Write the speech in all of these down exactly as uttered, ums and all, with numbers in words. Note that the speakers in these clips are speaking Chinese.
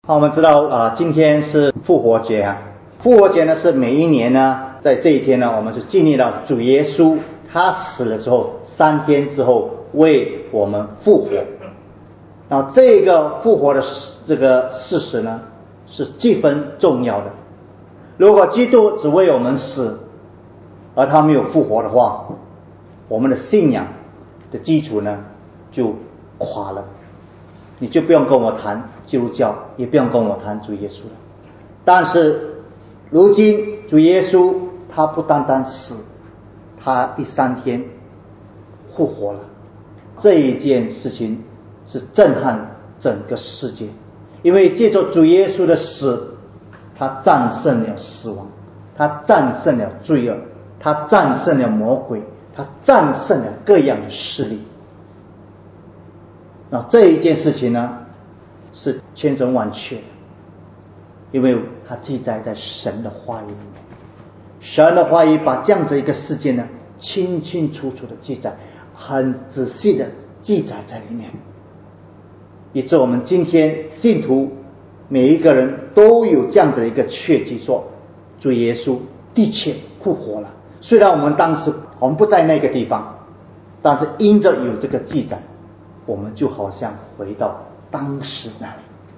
好，我们知道啊、呃，今天是复活节啊。复活节呢是每一年呢，在这一天呢，我们是纪念到主耶稣他死了之后，三天之后为我们复活。然后这个复活的这个事实呢，是极分重要的。如果基督只为我们死，而他没有复活的话，我们的信仰的基础呢就垮了。你就不用跟我谈基督教，也不用跟我谈主耶稣了。但是如今主耶稣他不单单死，他第三天复活了。这一件事情是震撼整个世界，因为借着主耶稣的死，他战胜了死亡，他战胜了罪恶，他战胜了魔鬼，他战胜了各样的势力。那这一件事情呢，是千真万确的，因为它记载在神的话语里面。神的话语把这样子一个事件呢，清清楚楚的记载，很仔细的记载在里面，以致我们今天信徒每一个人都有这样子的一个确据，说主耶稣的确复活了。虽然我们当时我们不在那个地方，但是因着有这个记载，我们就好像回到当时那里。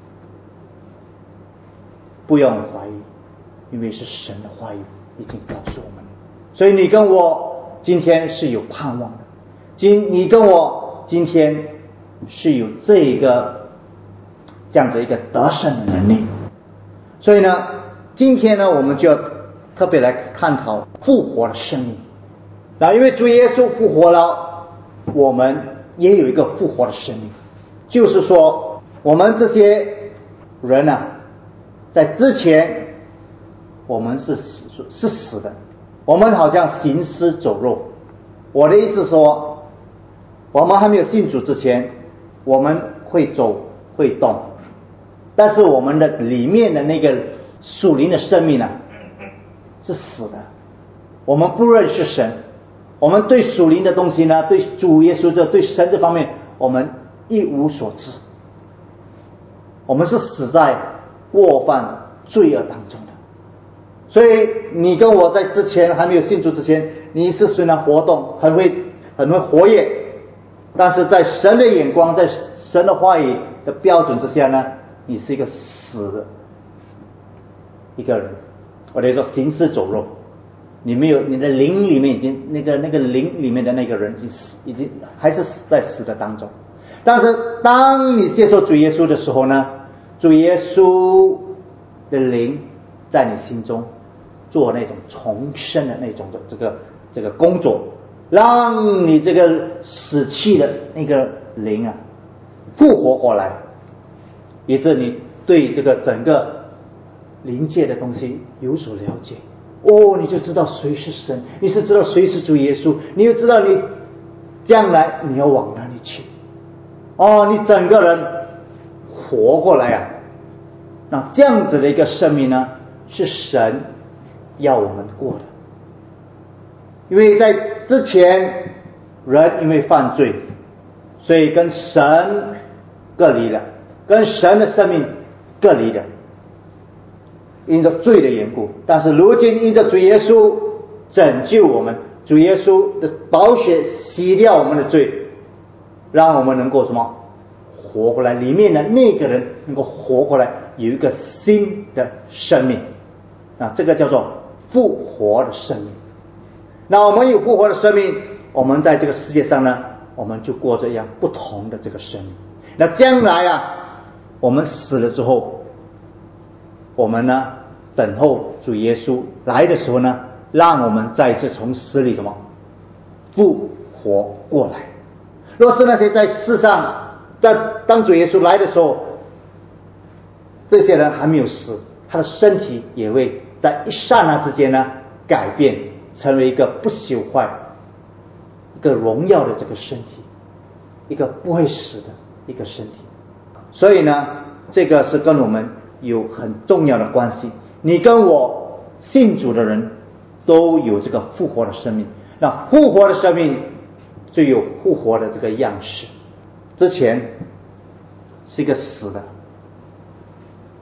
不用怀疑，因为是神的话语已经告诉我们，所以你跟我今天是有盼望的。今你跟我今天是有这个这样子一个得胜的能力。所以呢，今天呢，我们就要特别来探讨复活的生命。那因为主耶稣复活了，我们也有一个复活的生命，就是说我们这些人啊，在之前我们是死是死的，我们好像行尸走肉。我的意思说，我们还没有信主之前，我们会走会动，但是我们的里面的那个属灵的生命啊是死的。我们不认识神，我们对属灵的东西呢，对主耶稣这对神这方面我们一无所知。我们是死在过犯罪恶当中的。所以你跟我在之前还没有信主之前，你是虽然活动很会很会活跃，但是在神的眼光，在神的话语的标准之下呢，你是一个死的一个人。我得说行尸走肉，你没有，你的灵里面已经那个那个灵里面的那个人已经死，已经还是死在死的当中。但是当你接受主耶稣的时候呢，主耶稣的灵在你心中做那种重生的那种的这个这个工作，让你这个死去的那个灵啊复活过来，以致你对这个整个灵界的东西有所了解。哦，你就知道谁是神，你是知道谁是主耶稣，你又知道你将来你要往哪里去。哦，你整个人活过来啊！那这样子的一个生命呢，是神要我们过的。因为在之前人因为犯罪，所以跟神隔离了，跟神的生命隔离了，因着罪的缘故。但是如今因着主耶稣拯救我们，主耶稣的宝血洗掉我们的罪，让我们能够什么活过来，里面的那个人能够活过来，有一个新的生命啊，这个叫做复活的生命。那我们有复活的生命，我们在这个世界上呢，我们就过着一样不同的这个生命。那将来啊，我们死了之后，我们呢等候主耶稣来的时候呢，让我们再次从死里什么复活过来。若是那些在世上，在当主耶稣来的时候，这些人还没有死，他的身体也会在一刹那之间呢改变，成为一个不朽坏、一个荣耀的这个身体，一个不会死的一个身体。所以呢，这个是跟我们有很重要的关系。你跟我信主的人都有这个复活的生命，那复活的生命就有复活的这个样式。之前是一个死的，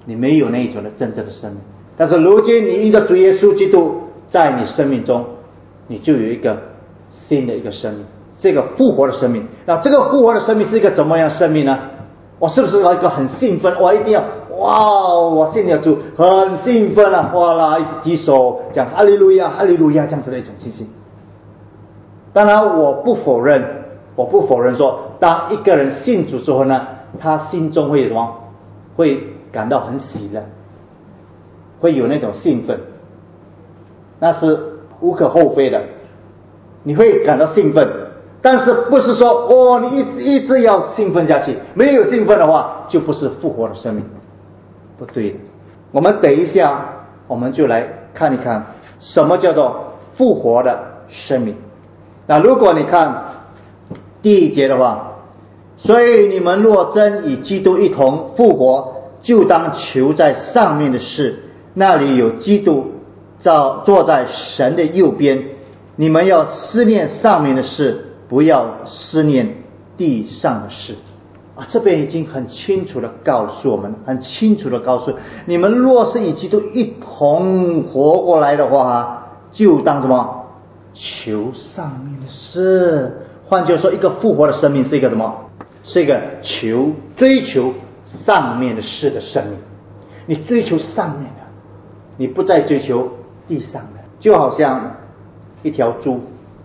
你没有那一种的真正的生命。但是如今你因着主耶稣基督在你生命中，你就有一个新的一个生命，这个复活的生命。那这个复活的生命是一个怎么样的生命呢？我是不是一个很兴奋？我一定要哇！我信了主，很兴奋啊！哇啦，一直举手讲哈利路亚，哈利路亚这样子的一种信心。当然，我不否认，我不否认说，当一个人信主之后呢，他心中会什么？会感到很喜乐，会有那种兴奋，那是无可厚非的。你会感到兴奋，但是不是说哦，你一直一直要兴奋下去？没有兴奋的话，就不是复活的生命，不对的。我们等一下，我们就来看一看什么叫做复活的生命。那如果你看第一节的话，所以你们若真与基督一同复活，就当求在上面的事，那里有基督照坐在神的右边。你们要思念上面的事，不要思念地上的事。啊，这边已经很清楚的告诉我们，很清楚的告诉你们，若是与基督一同活过来的话，就当什么？求上面的事。换句话说，一个复活的生命是一个什么？是一个求追求上面的事的生命。你追求上面的，你不再追求地上的。就好像一条猪，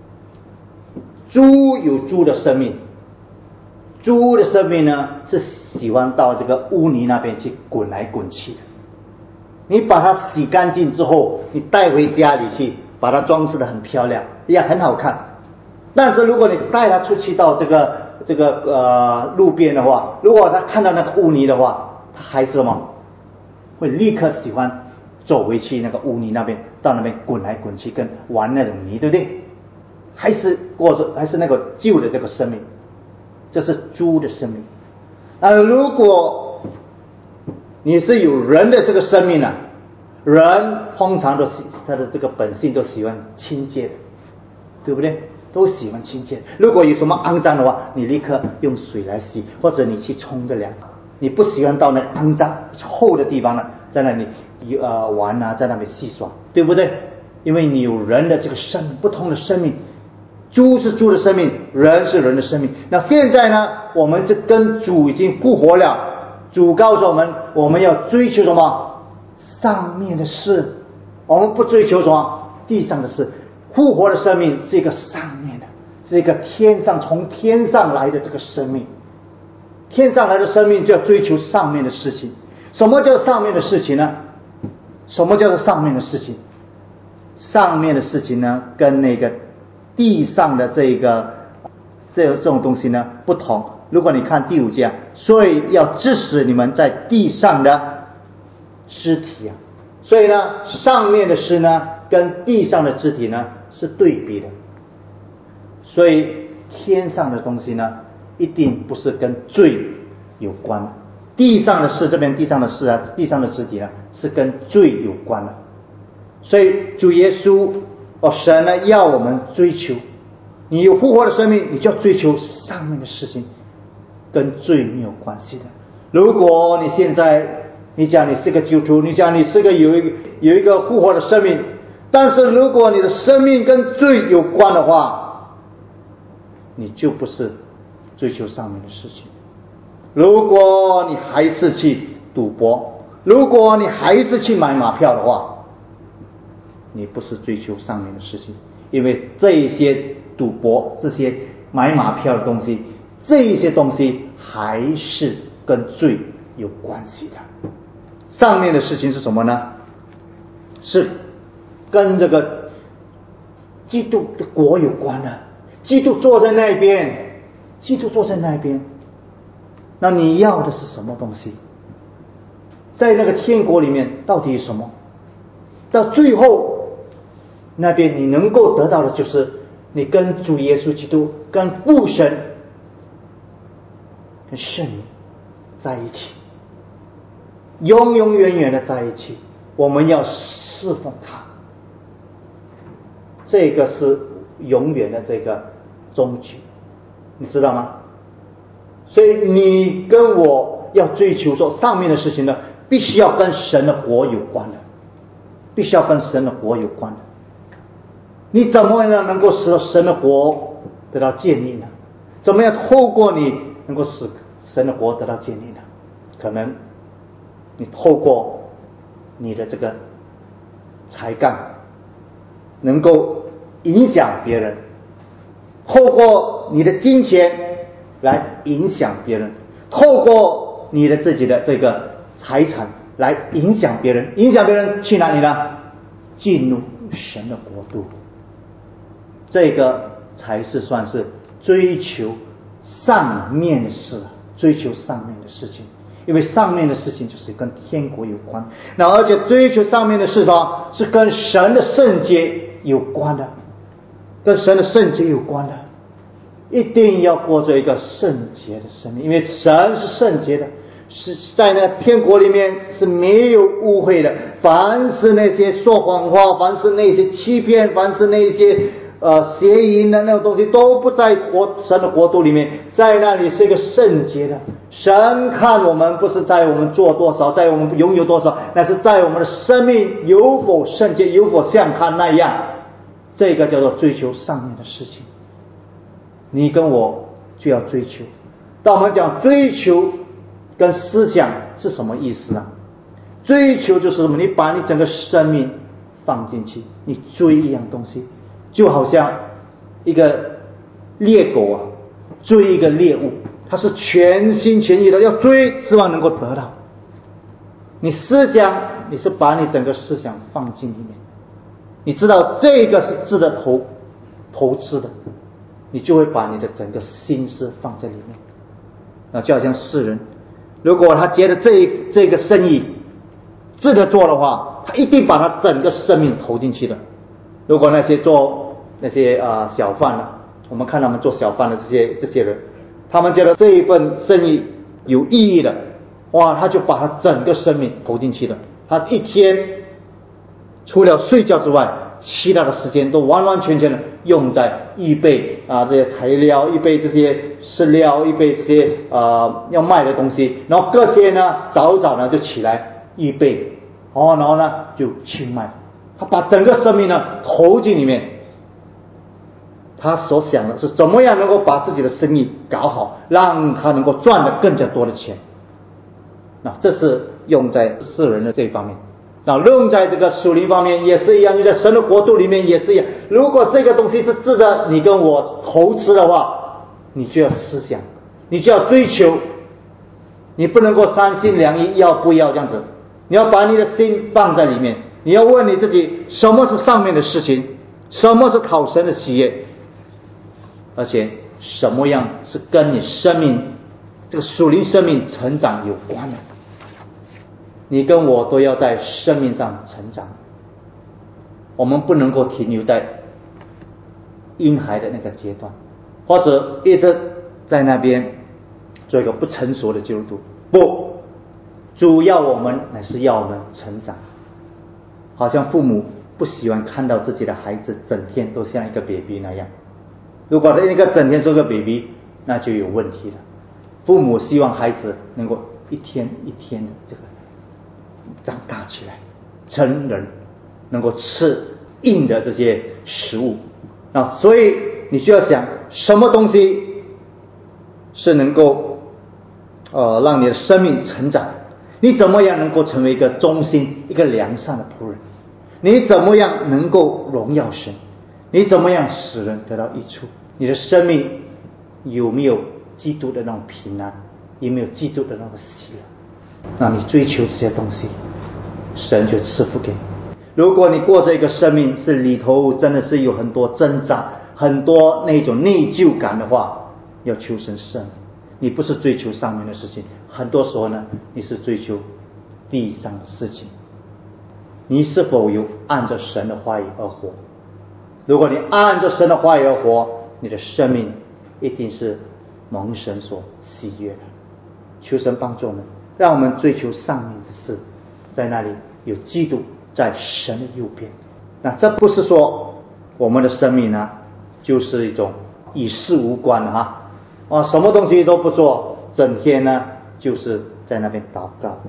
猪有猪的生命，猪的生命呢是喜欢到这个污泥那边去滚来滚去的。你把它洗干净之后，你带回家里去，把它装饰得很漂亮，也很好看。但是如果你带它出去到这个这个呃路边的话，如果它看到那个污泥的话，它还是什么？会立刻喜欢走回去那个污泥那边，到那边滚来滚去，跟玩那种泥，对不对？还是过着还是那个旧的这个生命，这是猪的生命。呃，如果你是有人的这个生命啊，人通常都喜他的这个本性都喜欢清洁的，对不对？都喜欢清洁。如果有什么肮脏的话，你立刻用水来洗，或者你去冲个凉。你不喜欢到那肮脏臭的地方呢，在那里呃玩啊，在那里戏耍，对不对？因为你有人的这个生命，不同的生命，猪是猪的生命，人是人的生命。那现在呢，我们这跟主已经复活了，主告诉我们，我们要追求什么？上面的事，我们不追求什么地上的事。复活的生命是一个上面的，是一个天上从天上来的这个生命。天上来的生命就要追求上面的事情。什么叫上面的事情呢？什么叫做上面的事情？上面的事情呢，跟那个地上的这个这这种东西呢不同。如果你看第五节，所以要致死你们在地上的肢体啊。所以呢，上面的事呢跟地上的肢体呢是对比的。所以天上的东西呢一定不是跟罪有关的，地上的事，这边地上的事啊，地上的肢体呢是跟罪有关的。所以主耶稣哦，神呢要我们追求，你有复活的生命，你就要追求上面的事情，跟罪没有关系的。如果你现在你讲你是个基督徒，你讲你是个有一个有一个复活的生命，但是如果你的生命跟罪有关的话，你就不是追求上面的事情。如果你还是去赌博，如果你还是去买马票的话，你不是追求上面的事情。因为这些赌博，这些买马票的东西，这些东西还是跟罪有关系的。上面的事情是什么呢？是跟这个基督的国有关的。基督坐在那边，基督坐在那边，那你要的是什么东西？在那个天国里面到底有什么？到最后那边你能够得到的就是你跟主耶稣基督、跟父神、跟圣灵在一起，永永远远的在一起。我们要侍奉他，这个是永远的这个终局，你知道吗？所以你跟我要追求说上面的事情呢， 必须要跟神的国有关的，必须要跟神的国有关的。你怎么样能够使神的国得到建立呢？怎么样透过你能够使神的国得到建立呢？可能你透过你的这个才干能够影响别人，透过你的金钱来影响别人，透过你的自己的这个财产来影响别人。影响别人去哪里呢？进入神的国度。这个才是算是追求上面的事，追求上面的事情。因为上面的事情就是跟天国有关，那而且追求上面的事情是跟神的圣洁有关的，跟神的圣洁有关的，一定要过着一个圣洁的生命。因为神是圣洁的，是在那天国里面是没有误会的。凡是那些说谎话，凡是那些欺骗，凡是那些呃邪淫的那种东西，都不在国神的国度里面。在那里是一个圣洁的。神看我们不是在我们做多少，在我们拥有多少，那是在我们的生命有否圣洁，有否像他那样。这个叫做追求上面的事情。你跟我就要追求。当我们讲追求跟思想是什么意思啊？追求就是什么？你把你整个生命放进去，你追一样东西，就好像一个猎狗啊，追一个猎物，它是全心全意的要追，希望能够得到。你思想，你是把你整个思想放进里面，你知道这个是值得投投资的，你就会把你的整个心思放在里面。那就好像世人，如果他觉得这这个生意值得做的话，他一定把他整个生命投进去的。如果那些做那些啊、呃、小贩的，我们看他们做小贩的这些这些人，他们觉得这一份生意有意义的，哇，他就把他整个生命投进去了。他一天除了睡觉之外，其他的时间都完完全全的用在预备啊这些材料，预备这些饲料，预备这些呃要卖的东西。然后隔天呢，早早呢就起来预备，哦，然后呢就去卖。他把整个生命呢投进里面。他所想的是怎么样能够把自己的生意搞好，让他能够赚得更加多的钱。那这是用在世人的这一方面。那用在这个属灵方面也是一样，用在神的国度里面也是一样。如果这个东西是值得你跟我投资的话，你就要思想，你就要追求，你不能够三心两意要不要这样子，你要把你的心放在里面，你要问你自己，什么是上面的事情，什么是讨神的喜悦，而且什么样是跟你生命这个属灵生命成长有关的。你跟我都要在生命上成长，我们不能够停留在婴孩的那个阶段，或者一直在那边做一个不成熟的基督徒。不，主要我们乃是要我们成长。好像父母不喜欢看到自己的孩子整天都像一个 baby 那样，如果那个整天做个 baby， 那就有问题了。父母希望孩子能够一天一天的这个长大起来，成人，能够吃硬的这些食物。那所以你需要想，什么东西是能够呃让你的生命成长？你怎么样能够成为一个忠心、一个良善的仆人？你怎么样能够荣耀神？你怎么样使人得到益处？你的生命有没有基督的那种平安？有没有基督的那种喜乐？那你追求这些东西，神就赐福给你。如果你过这个生命是里头真的是有很多挣扎，很多那种内疚感的话，要求神赦免。你不是追求上面的事情，很多时候呢，你是追求地上的事情。你是否有按照神的话语而活？如果你按照神的话语而活，你的生命一定是蒙神所喜悦的。求神帮助我们，让我们追求上面的事，在那里有基督在神的右边。那这不是说我们的生命呢就是一种与世无关的哈，啊，什么东西都不做，整天呢就是在那边祷告。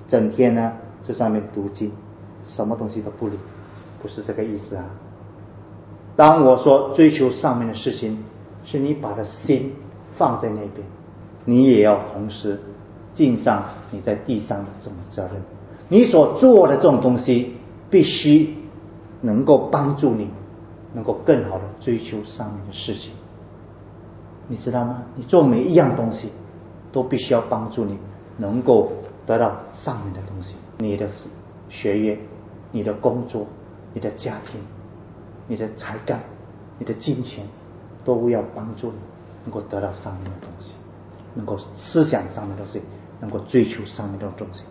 整天呢在上面读经，什么东西都不理，不是这个意思啊。当我说追求上面的事情，是你把的心放在那边，你也要同时尽上你在地上的这种责任。你所做的这种东西必须能够帮助你能够更好的追求上面的事情，你知道吗？你做每一样东西都必须要帮助你能够得到上面的东西，你的学业、你的工作、你的家庭、你的才干、你的金钱，都要帮助你能够得到上面的东西，能够思想上面的东西，能够追求上面的东西。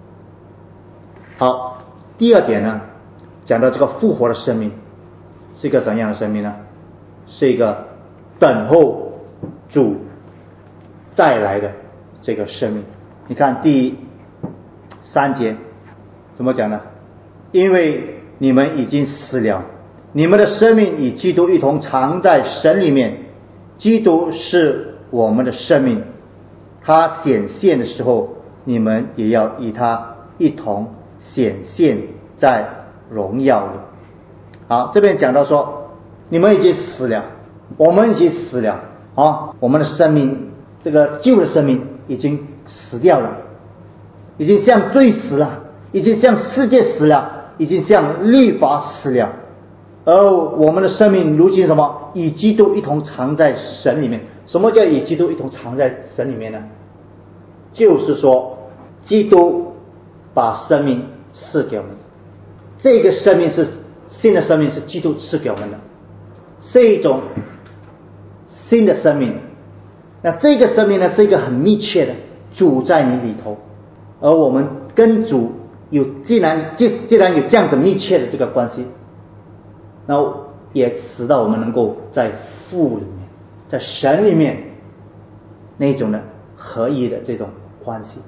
好，第二点呢，讲到这个复活的生命是一个怎样的生命呢？是一个等候主再来的这个生命。你看第三节怎么讲呢？因为你们已经死了，你们的生命与基督一同藏在神里面。基督是我们的生命，他显现的时候，你们也要与他一同显现在荣耀里。好，这边讲到说，你们已经死了，我们已经死了啊，我们的生命，这个旧的生命已经死掉了，已经向罪死了，已经向世界死了，已经向律法死了。而我们的生命如今什么？与基督一同藏在神里面。什么叫与基督一同藏在神里面呢？就是说基督把生命赐给我们，这个生命是新的生命，是基督赐给我们的，是一种新的生命。那这个生命呢，是一个很密切的，主在你里头，而我们跟主有既然既既然有这样子密切的这个关系，那也使到我们能够在父里面，在神里面那种的合一的这种关系。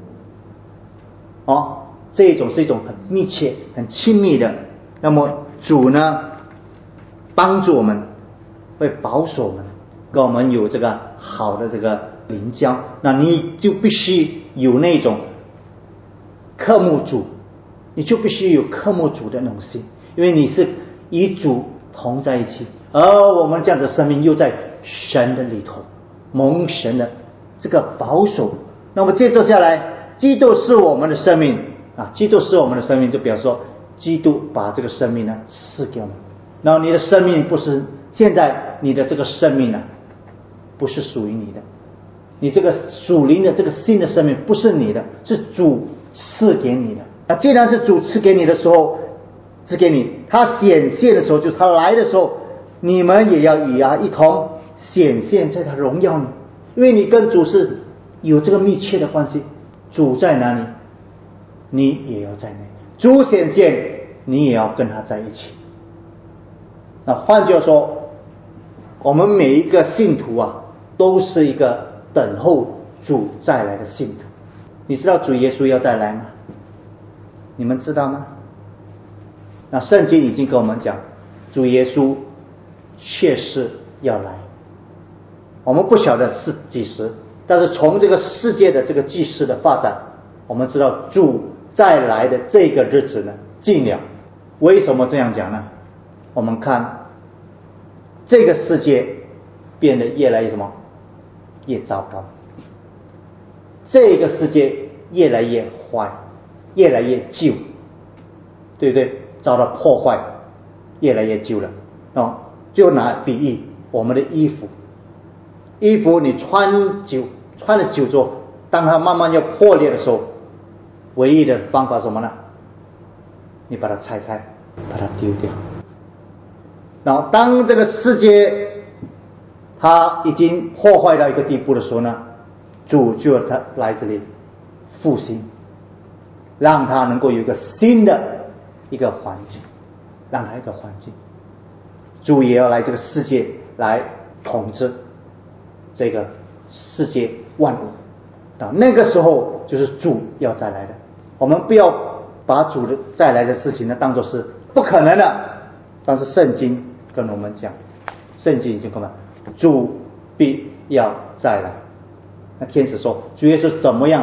哦，这种是一种很密切、很亲密的。那么主呢，帮助我们，会保守我们，跟我们有这个好的这个灵交。那你就必须有那种渴慕主，你就必须有渴慕主的那种心，因为你是与主同在一起，而我们这样的生命又在神的里头，蒙神的这个保守。那么接着下来，基督是我们的生命啊，基督是我们的生命，就比方说基督把这个生命呢赐给我们。然后你的生命不是现在你的这个生命呢，不是属于你的，你这个属灵的这个新的生命不是你的，是主赐给你的。那既然是主赐给你的时候，赐给你，他显现的时候，就是他来的时候，你们也要与他一同显现在他荣耀里，因为你跟主是有这个密切的关系。主在哪里，你也要在那里；主显现，你也要跟他在一起。那换句话说，我们每一个信徒啊，都是一个等候主再来的信徒。你知道主耶稣要再来吗？你们知道吗？那圣经已经跟我们讲，主耶稣确实要来，我们不晓得是几时，但是从这个世界的这个纪事的发展，我们知道主再来的这个日子呢近了。为什么这样讲呢？我们看这个世界变得越来越什么？越糟糕，这个世界越来越坏，越来越旧，对不对？遭到破坏，越来越旧了。哦，就拿比喻我们的衣服，衣服你穿久，穿了久之后，当它慢慢要破裂的时候，唯一的方法是什么呢？你把它拆开，把它丢掉。然后当这个世界它已经破坏到一个地步的时候呢，主就要他来这里复兴，让它能够有一个新的一个环境，让它一个环境。主也要来这个世界来统治这个世界万物。到那个时候就是主要再来的。我们不要把主的再来的事情呢当作是不可能的，但是圣经跟我们讲，圣经已经跟我们主必要再来。那天使说主耶稣怎么样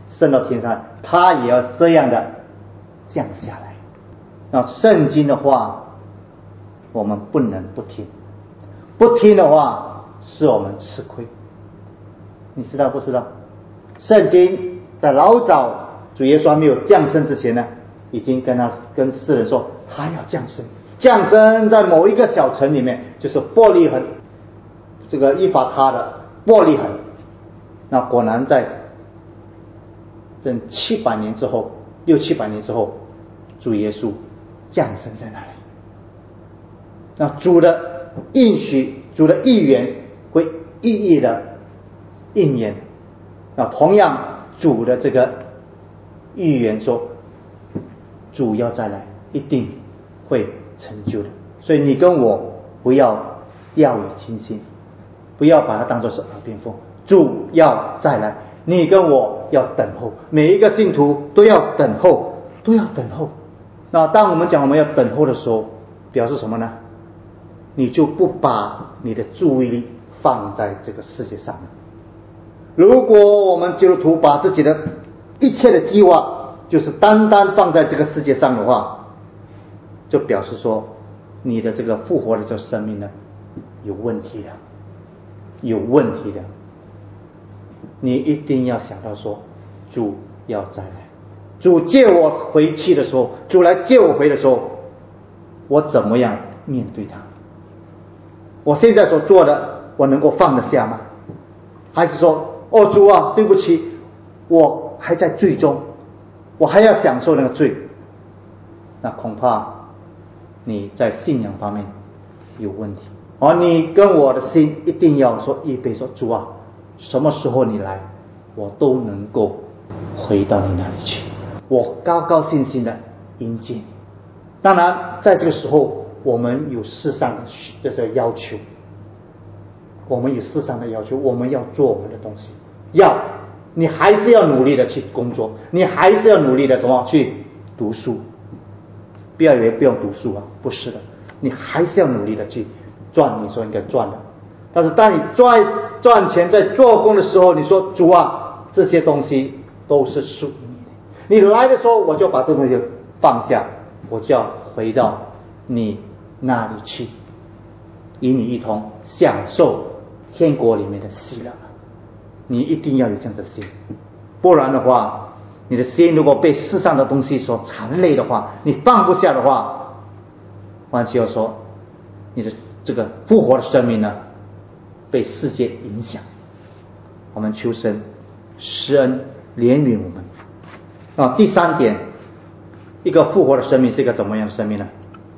升到天上，他也要这样的降下来。那圣经的话我们不能不听，不听的话使我们吃亏。你知道不知道？圣经在老早主耶稣还没有降生之前呢，已经跟他跟世人说他要降生，降生在某一个小城里面，就是伯利恒，这个以法他的伯利恒。那果然在整七百年之后，六七百年之后，主耶稣降生在那里。那主的应许，主的预言会一一的应验。那同样主的这个预言说主要再来，一定会成就的。所以你跟我不要掉以轻心，不要把它当作是耳边风。主要再来，你跟我要等候，每一个信徒都要等候，都要等候。那当我们讲我们要等候的时候，表示什么呢？你就不把你的注意力放在这个世界上了。如果我们基督徒把自己的一切的计划就是单单放在这个世界上的话，就表示说你的这个复活的这个生命呢有问题的，有问题的。你一定要想到说主要再来，主接我回去的时候，主来接我回的时候，我怎么样面对他？我现在所做的我能够放得下吗？还是说哦主啊，对不起，我还在罪中，我还要享受那个罪？那恐怕你在信仰方面有问题。而你跟我的心一定要说预备说主啊，什么时候你来，我都能够回到你那里去，我高高兴兴的迎接你。当然在这个时候我们有世上的这个要求，我们有世上的要求，我们要做我们的东西，要你还是要努力的去工作，你还是要努力的什么去读书。不要以为不用读书啊，不是的，你还是要努力的去赚你说应该赚的。但是当你赚赚钱在做工的时候，你说主啊，这些东西都是属于你的，你来的时候我就把这东西放下，我就要回到你那里去，与你一同享受天国里面的喜乐。你一定要有这样的心，不然的话，你的心如果被世上的东西所缠累的话，你放不下的话，换句话说，你的这个复活的生命呢被世界影响。我们求神施恩怜悯我们啊。第三点，一个复活的生命是一个怎么样的生命呢？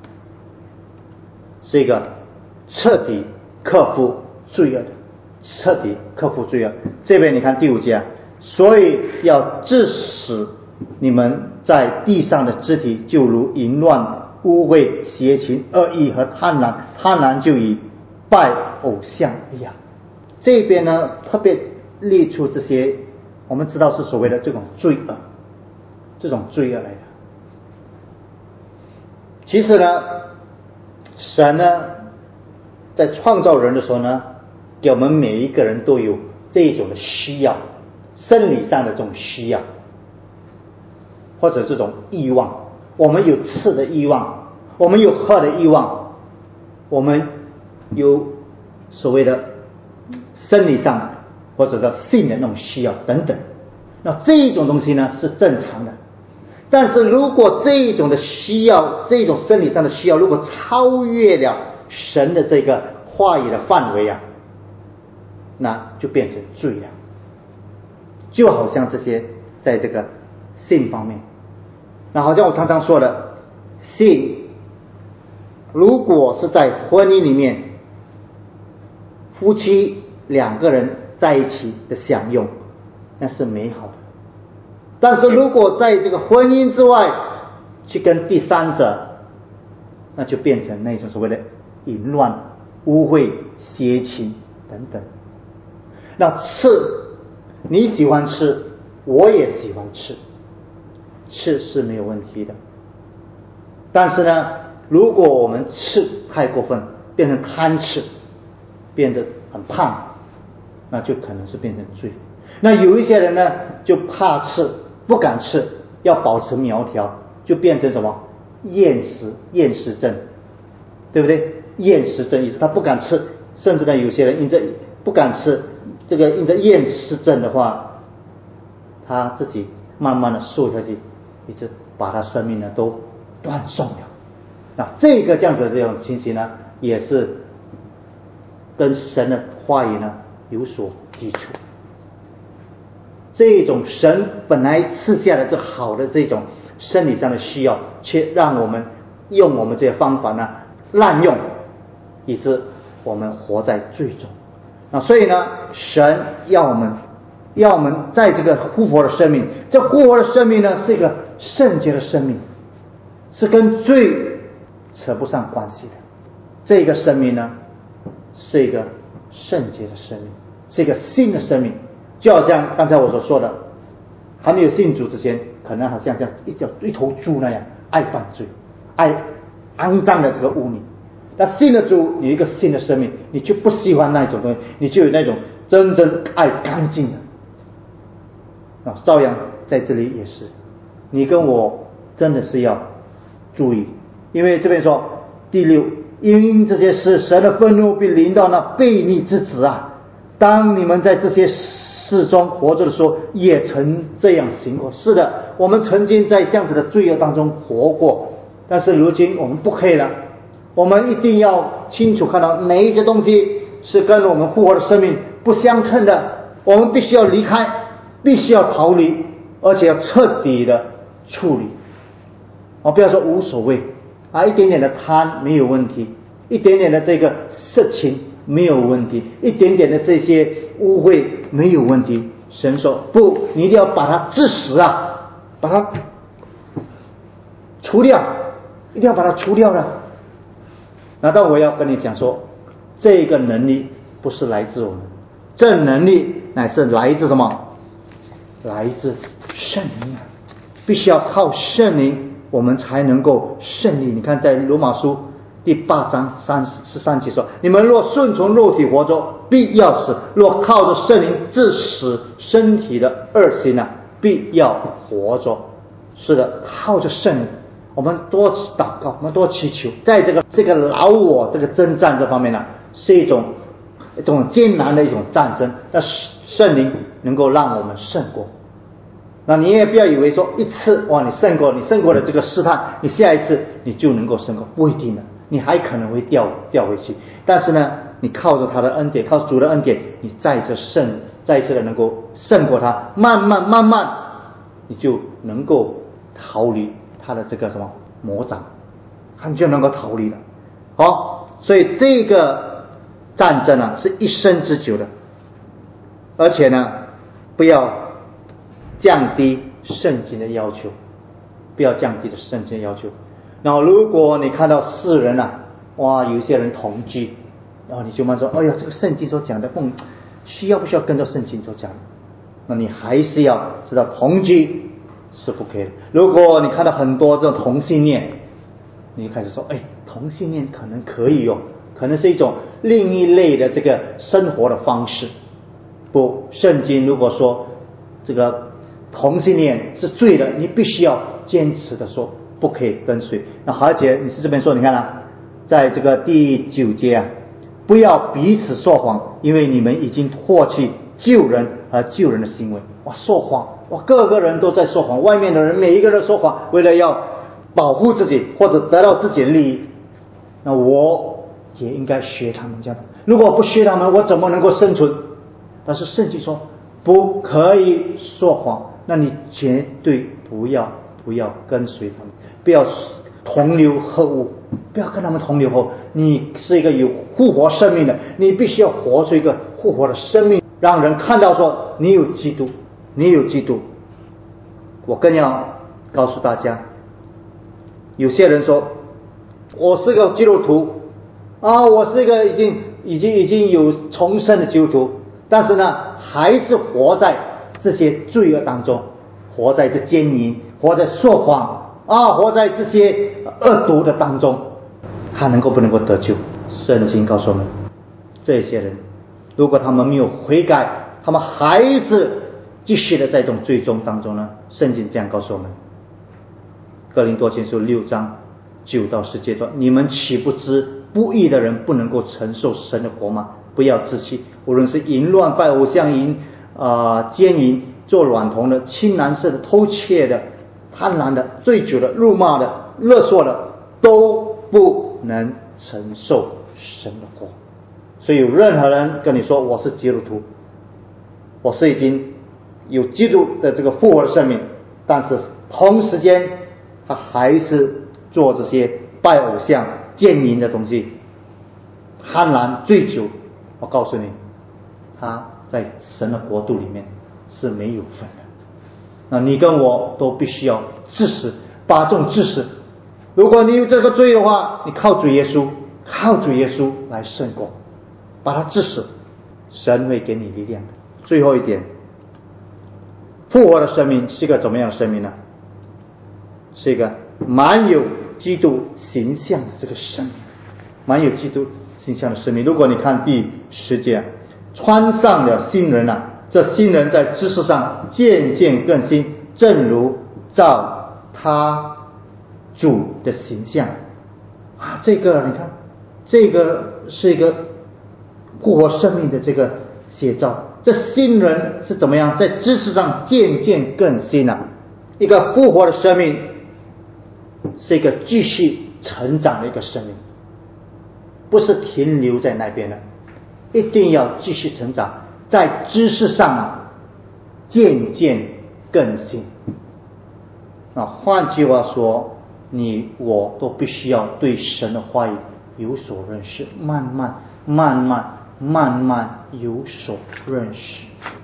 是一个彻底克服罪恶的，彻底克服罪恶。这边你看第五节啊，所以要致使你们在地上的肢体就如淫乱、污秽、邪情、恶意和贪婪，贪婪就以拜偶像一样。这边呢特别列出这些我们知道是所谓的这种罪恶，这种罪恶来的。其实呢，神呢在创造人的时候呢，给我们每一个人都有这一种的需要，生理上的这种需要，或者这种欲望。我们有吃的欲望，我们有喝的欲望，我们有所谓的生理上或者说性的那种需要等等。那这一种东西呢是正常的，但是如果这一种的需要，这一种生理上的需要如果超越了神的这个话语的范围啊，那就变成罪了。就好像这些在这个性方面，那好像我常常说的，性如果是在婚姻里面夫妻两个人在一起的享用，那是美好的。但是如果在这个婚姻之外去跟第三者，那就变成那种所谓的淫乱、污秽、邪情等等。那吃，你喜欢吃，我也喜欢吃，吃是没有问题的。但是呢，如果我们吃太过分，变成贪吃，变得很胖，那就可能是变成罪。 那有一些人呢，就怕吃，不敢吃，要保持苗条，就变成什么厌食厌食症，对不对？厌食症意思他不敢吃，甚至呢有些人因着不敢吃，这个因着厌食症的话，他自己慢慢的瘦下去，一直把他生命呢都断送了。那这个这样子的这种情形呢，也是跟神的话语呢有所抵触。这种神本来赐下的这好的这种生理上的需要，却让我们用我们这些方法呢滥用，以致我们活在罪中。那所以呢，神要我们要我们在这个复活的生命，这复活的生命呢是一个圣洁的生命，是跟罪扯不上关系的。这个生命呢是一个圣洁的生命，是一个新的生命。就好像刚才我所说的，还没有信主之前，可能好像像一条一头猪那样爱犯罪，爱肮脏的这个污泥。那信了主，有一个新的生命，你就不喜欢那种东西，你就有那种真正爱干净的。啊，照样在这里也是，你跟我真的是要注意，因为这边说第六，因这些事，神的愤怒必临到那悖逆之子啊！当你们在这些事中活着的时候，也曾这样行过。是的，我们曾经在这样子的罪恶当中活过，但是如今我们不可以了。我们一定要清楚看到哪一些东西是跟我们复活的生命不相称的，我们必须要离开，必须要逃离，而且要彻底的处理。我不要说无所谓啊，一点点的贪没有问题，一点点的这个色情没有问题，一点点的这些污秽没有问题。神说不，你一定要把它治死啊，把它除掉，一定要把它除掉了。难道我要跟你讲说，这个能力不是来自我们，这能力乃是来自什么？来自圣灵啊！必须要靠圣灵，我们才能够胜利。你看，在罗马书第八章三十三节说：“你们若顺从肉体活着，必要死；若靠着圣灵致死身体的恶行呢，必要活着。”是的，靠着圣灵。我们多祷告，我们多祈求，在这个这个老我这个征战这方面呢，是一种一种艰难的一种战争。那圣灵能够让我们胜过。那你也不要以为说一次哇，你胜过，你胜过了这个试探，你下一次你就能够胜过，不一定的，你还可能会掉掉回去。但是呢，你靠着他的恩典，靠主的恩典，你再次胜，再一次的能够胜过他，慢慢慢慢，你就能够逃离他的这个什么魔掌，他就能够逃离了。好，所以这个战争啊是一生之久的，而且呢，不要降低圣经的要求，不要降低圣经的要求。然后如果你看到世人啊，哇，有一些人同居，然后你就慢说，哎呀，这个圣经所讲的，嗯，需要不需要跟着圣经所讲？那你还是要知道同居是不可以的。如果你看到很多这种同性恋，你就开始说，哎，同性恋可能可以哦，可能是一种另一类的这个生活的方式。不，圣经如果说这个同性恋是罪的，你必须要坚持的说不可以跟随。那而且你是这边说，你看啊，在这个第九节啊，不要彼此说谎，因为你们已经脱去救人和救人的行为。哇，说谎，哇，各个人都在说谎，外面的人每一个人说谎，为了要保护自己或者得到自己的利益。那我也应该学他们这样子，如果不学他们，我怎么能够生存？但是圣经说不可以说谎，那你绝对不要不要跟随他们，不要同流合污，不要跟他们同流合污。你是一个有复活生命的，你必须要活出一个复活的生命，让人看到说你有基督，你有基督。我更要告诉大家，有些人说我是个基督徒啊，我是一个已经已经已经有重生的基督徒，但是呢还是活在这些罪恶当中，活在这奸淫，活在说谎啊，活在这些恶毒的当中，他能够不能够得救？圣经告诉我们，这些人如果他们没有悔改，他他们还是继续的在这种罪中当中呢？圣经这样告诉我们，哥林多前书六章九到十节说：你们岂不知不义的人不能够承受神的国吗？不要自欺，无论是淫乱、拜偶像、淫啊、奸淫、做娈童的、亲男色的、偷窃的、贪婪的、醉酒的、辱骂的、勒索的，都不能承受神的国。所以有任何人跟你说我是基督徒，我是已经有基督的这个复活的生命，但是同时间他还是做这些拜偶像、奸淫的东西，贪婪、醉酒，我告诉你，他在神的国度里面是没有份的。那你跟我都必须要治死，把这种治死。如果你有这个罪的话，你靠主耶稣，靠主耶稣来胜过，把它治死，神会给你力量的。最后一点，复活的生命是一个怎么样的生命呢？是一个满有基督形象的这个生命，满有基督形象的生命。如果你看第十节，穿上了新人啊，这新人在知识上渐渐更新，正如照他主的形象啊。这个你看，这个是一个复活生命的这个写照。这新人是怎么样在知识上渐渐更新啊？一个复活的生命是一个继续成长的一个生命，不是停留在那边的，一定要继续成长，在知识上啊渐渐更新啊。换句话说，你我都必须要对神的话语有所认识，慢慢慢慢慢慢有所认识。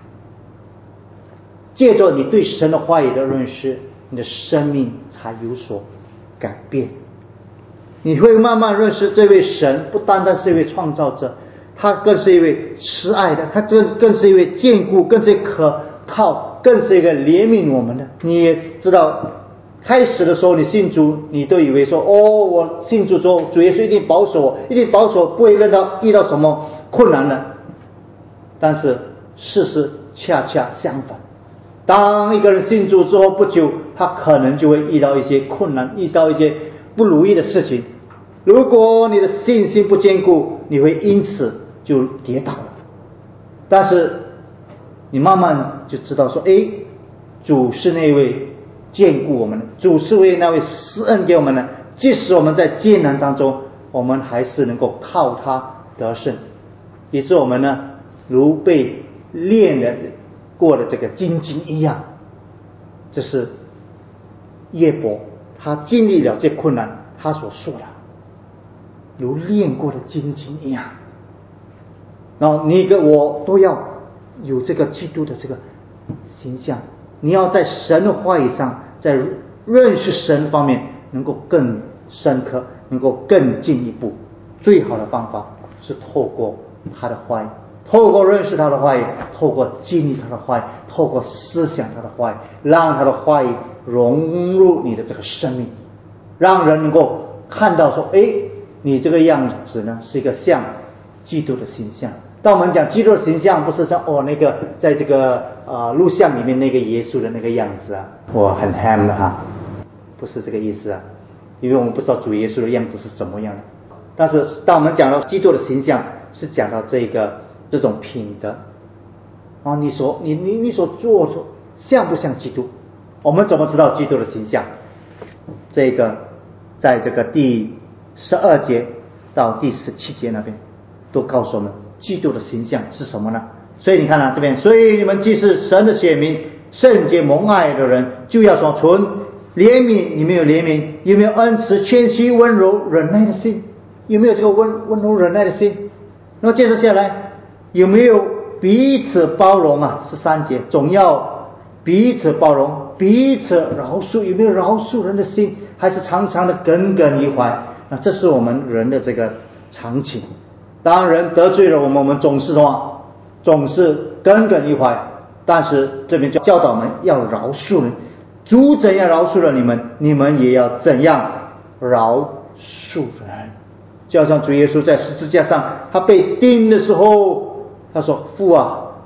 借着你对神的话语的认识，你的生命才有所改变。你会慢慢认识这位神不单单是一位创造者，他更是一位慈爱的，他更更是一位坚固，更是一位可靠，更是一个怜悯我们的。你也知道，开始的时候你信主，你都以为说，哦，我信主之后，主耶稣一定保守我，一定保守我不会遇到遇到什么困难的。但是事实恰恰相反，当一个人信主之后不久，他可能就会遇到一些困难，遇到一些不如意的事情。如果你的信心不坚固，你会因此就跌倒了。但是你慢慢就知道说，诶，主是那位坚固我们的，主是为那位施恩给我们的，即使我们在艰难当中，我们还是能够靠他得胜，以致我们呢如被练的过的这个精金一样。这是约伯他经历了这困难，他所说的如练过的精金一样。然后你跟我都要有这个基督的这个形象，你要在神的话语上，在认识神方面能够更深刻，能够更进一步。最好的方法是透过他的话语，透过认识他的话语，透过经历他的话语，透过思想他的话语，让他的话语融入你的这个生命，让人能够看到说，诶，你这个样子呢是一个像基督的形象。当我们讲基督的形象，不是像哦那个在这个呃录像里面那个耶稣的那个样子啊，我很 ham 的哈，不是这个意思啊，因为我们不知道主耶稣的样子是怎么样的。但是当我们讲到基督的形象，是讲到这个这种品德啊，你所你你你所做的像不像基督？我们怎么知道基督的形象？这个在这个第十二节到第十七节那边都告诉我们基督的形象是什么呢？所以你看啊，这边，所以你们既是神的选民，圣洁蒙爱的人，就要说存怜悯，你们有怜悯，有没有恩慈、谦虚、温柔、忍耐的心？有没有这个温温柔忍耐的心？那么接着下来，有没有彼此包容啊？十三节，总要彼此包容，彼此饶恕。有没有饶恕人的心？还是常常的耿耿于怀？那这是我们人的这个常情。当人得罪了我们，我们总是什么？总是耿耿于怀。但是这边就教导我们要饶恕人，主怎样饶恕了你们，你们也要怎样饶恕人。就好像主耶稣在十字架上他被钉的时候，他说，父啊，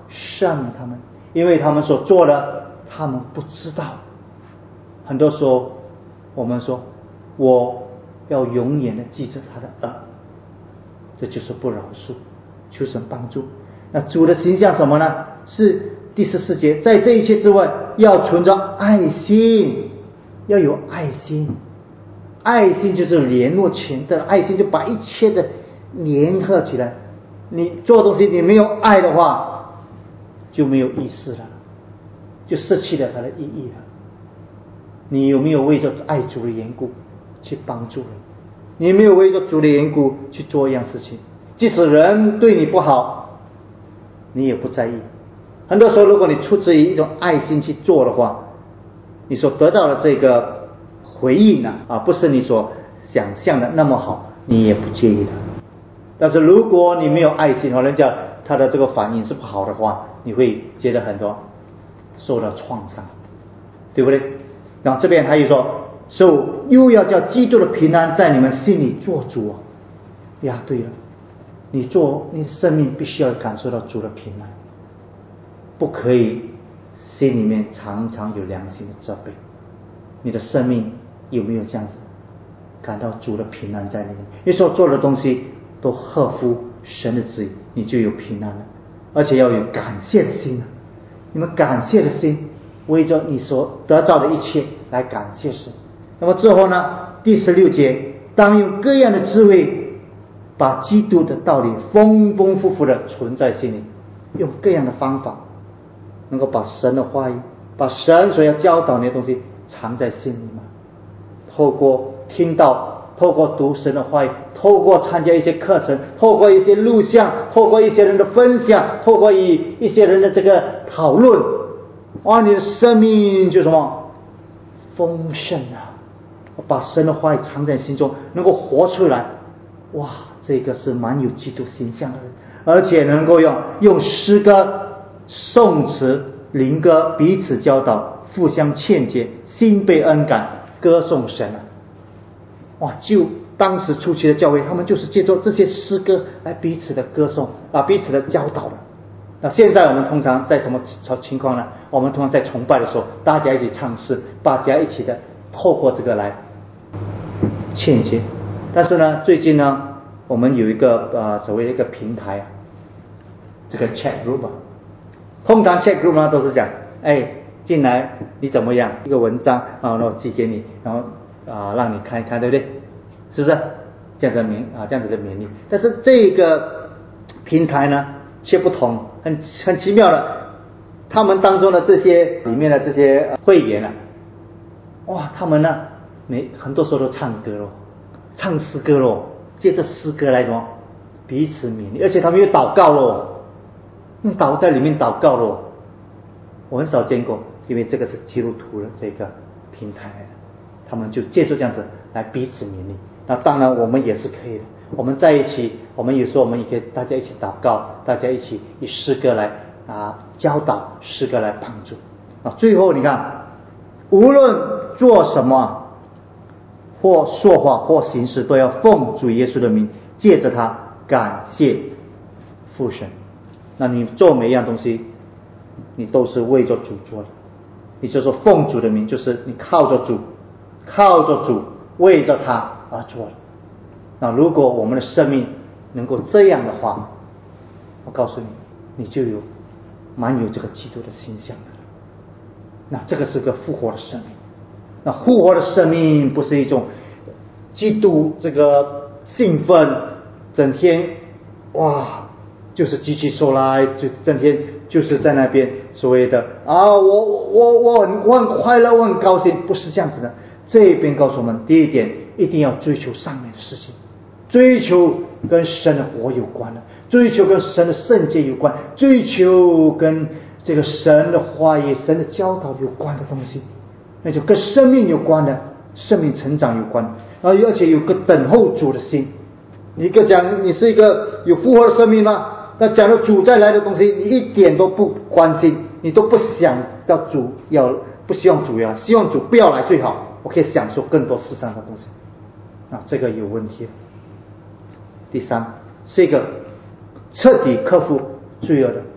赦免他们，因为他们所做的他们不知道。很多时候我们说我要永远的记着他的恶，这就是不饶恕，求神帮助。那主的形象什么呢？是第十四节，在这一切之外要存着爱心，要有爱心。爱心就是联络全的爱心，就把一切的联合起来。你做东西你没有爱的话就没有意思了，就失去了它的意义了。你有没有为着爱主的缘故去帮助人？你有没有为着主的缘故去做一样事情？即使人对你不好你也不在意。很多时候如果你出自于一种爱心去做的话，你所得到的这个回应啊，啊不是你所想象的那么好，你也不介意的。但是如果你没有爱心，人家他的这个反应是不好的话，你会觉得很多受到创伤，对不对？然后这边他又说，so, 又要叫基督的平安在你们心里做主啊。呀，对了，你做你的生命必须要感受到主的平安，不可以心里面常常有良心的责备。你的生命有没有这样子感到主的平安在里面？你所做的东西都合乎神的旨意，你就有平安了。而且要有感谢的心啊，你们感谢的心，为着你所得到的一切来感谢神。那么之后呢，第十六节，当用各样的智慧把基督的道理丰丰富富的存在心里，用各样的方法能够把神的话语，把神所要教导你的东西藏在心里嘛。透过听到，透过读神的话语，透过参加一些课程，透过一些录像，透过一些人的分享，透过一一些人的这个讨论，哇，你的生命就什么丰盛啊！把神的话语藏在心中，能够活出来，哇，这个是蛮有基督形象的人，而且能够用用诗歌、颂词、灵歌彼此教导，互相劝诫，心被恩感，歌颂神啊！哇，就当时初期的教会，他们就是借助这些诗歌来彼此的歌颂啊，彼此的教导的。那现在我们通常在什么情况呢？我们通常在崇拜的时候，大家一起唱诗，大家一起的透过这个来劝诫。但是呢，最近呢，我们有一个呃所谓的一个平台啊，这个 chat group 啊，通常 chat group 呢都是讲，哎，进来你怎么样？一个文章啊，然后寄给你，然后啊让你看一看，对不对？是不是这样子的勉啊这样子的勉励？但是这个平台呢却不同，很很奇妙的，他们当中的这些里面的这些会员啊，哇，他们呢每很多时候都唱歌咯，唱诗歌咯，借着诗歌来什么彼此勉励，而且他们又祷告咯，用祷在里面祷告咯。我很少见过，因为这个是基督徒的这个平台来的，他们就借助这样子来彼此勉励。那当然我们也是可以的，我们在一起，我们有时候我们也可以大家一起祷告，大家一起以诗歌来啊教导，诗歌来帮助啊。最后你看，无论做什么，或说话或行事，都要奉主耶稣的名，借着他感谢父神。那你做每一样东西，你都是为着主做的，你就说奉主的名，就是你靠着主，靠着主，为着他而做的。那如果我们的生命能够这样的话，我告诉你，你就有蛮有这个基督的形象的。那这个是个复活的生命。那复活的生命不是一种基督这个兴奋，整天哇就是举起手来，就整天就是在那边所谓的啊我我我很我很快乐，我很高兴，不是这样子的。这边告诉我们，第一点，一定要追求上面的事情，追求跟神的活有关的，追求跟神的圣洁有关，追求跟这个神的话语、神的教导有关的东西，那就跟生命有关的，生命成长有关，然后而且有个等候主的心。你一个讲你是一个有复活的生命吗？那讲到主再来的东西，你一点都不关心，你都不想到主要，不希望主要，希望主不要来最好，我可以享受更多世上的东西。啊，这个有问题了。第三，是一个彻底克服罪恶的，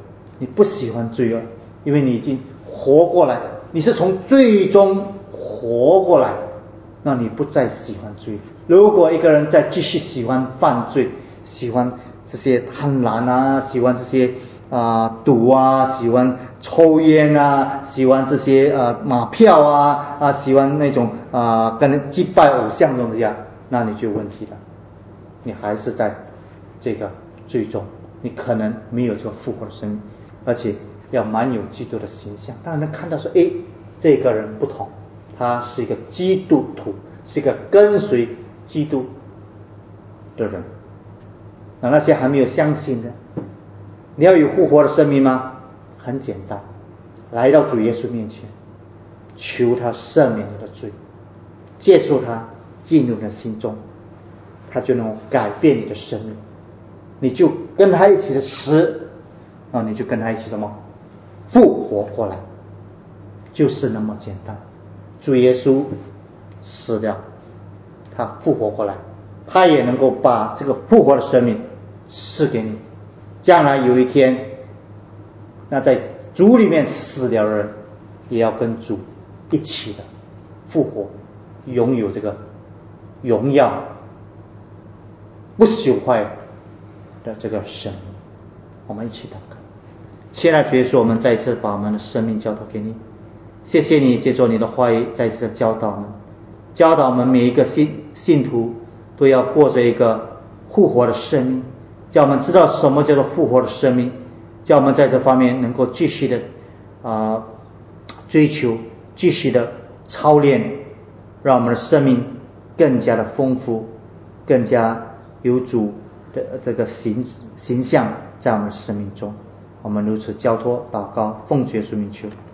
你不喜欢罪恶，因为你已经活过来，你是从罪中活过来，那你不再喜欢罪。如果一个人再继续喜欢犯罪，喜欢这些贪婪啊，喜欢这些啊、呃、赌啊，喜欢抽烟啊，喜欢这些呃马票啊啊，喜欢那种啊、呃、跟人祭拜偶像这种这样，那你就有问题了，你还是在这个罪中，你可能没有这个复活的生命，而且要蛮有基督的形象，让人看到说，诶，这个人不同，他是一个基督徒，是一个跟随基督的人。那那些还没有相信的，你要有复活的生命吗？很简单，来到主耶稣面前，求他赦免你的罪，接受他进入你的心中，他就能改变你的生命，你就跟他一起的死，啊，你就跟他一起什么复活过来，就是那么简单。主耶稣死了，他复活过来，他也能够把这个复活的生命赐给你，将来有一天，那在主里面死了的人也要跟主一起的复活，拥有这个荣耀不朽坏的这个生命。我们一起祷告。亲爱的主耶稣，我们再一次把我们的生命交托给你，谢谢你借着你的话语再一次的教导我们，教导我们每一个信信徒都要过着一个复活的生命，叫我们知道什么叫做复活的生命，叫我们在这方面能够继续的啊、呃、追求，继续的操练，让我们的生命更加的丰富，更加有主的这个形形象在我们的生命中。我们如此交托祷告，奉主耶稣名求。